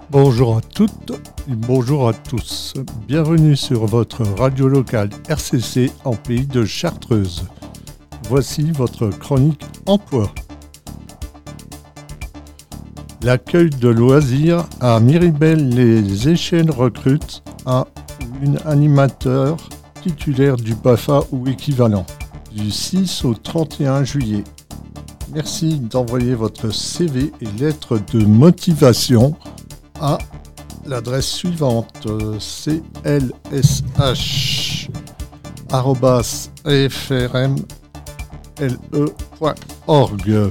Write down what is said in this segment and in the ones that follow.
Bonjour à toutes et bonjour à tous. Bienvenue sur votre radio locale RCC en pays de Chartreuse. Voici votre chronique emploi. L'accueil de loisirs à Miribel-les-Échelles recrute un animateur titulaire du BAFA ou équivalent du 6 au 31 juillet. Merci d'envoyer votre CV et lettre de motivation à l'adresse suivante clsh@afrmle.org.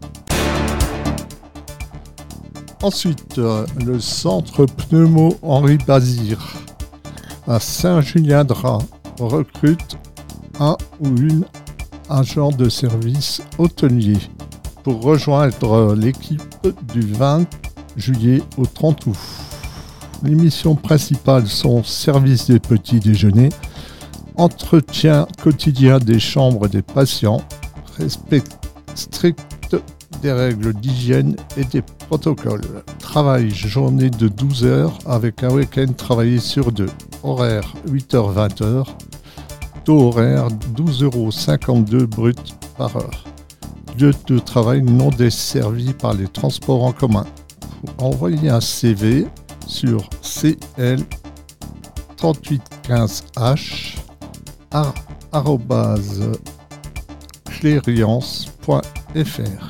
Ensuite, le centre pneumo Henri Bazir à Saint-Julien-Drap recrute un ou une agent de service hôtelier pour rejoindre l'équipe du 20 juillet au 30 août. Les missions principales sont service des petits déjeuners, entretien quotidien des chambres des patients, respect strict des règles d'hygiène et des protocoles. Travail journée de 12 heures avec un week-end travaillé sur 2. Horaire 8h-20h. Taux horaire 12,52 € brut par heure. Lieu de travail non desservi par les transports en commun. Envoyez un CV sur cl3815h@clériance.fr.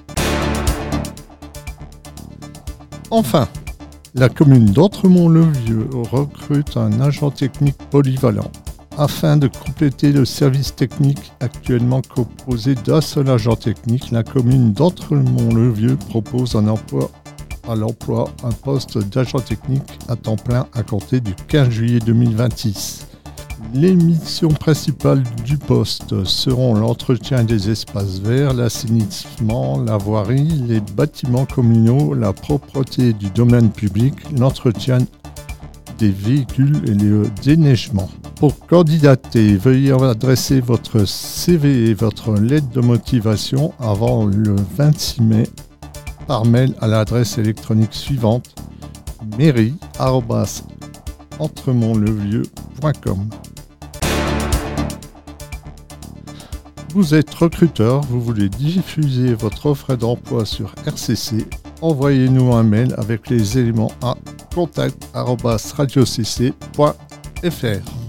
Enfin, la commune d'Entremont-le-Vieux recrute un agent technique polyvalent. Afin de compléter le service technique actuellement composé d'un seul agent technique, la commune d'Entremont-le-Vieux propose un poste d'agent technique à temps plein à compter du 15 juillet 2026. Les missions principales du poste seront l'entretien des espaces verts, l'assainissement, la voirie, les bâtiments communaux, la propreté du domaine public, l'entretien des véhicules et le déneigement. Pour candidater, veuillez adresser votre CV et votre lettre de motivation avant le 26 mai par mail à l'adresse électronique suivante mairie@entremontlevieux.com. Vous êtes recruteur, vous voulez diffuser votre offre d'emploi sur RCC, envoyez-nous un mail avec les éléments à contact@radiocc.fr.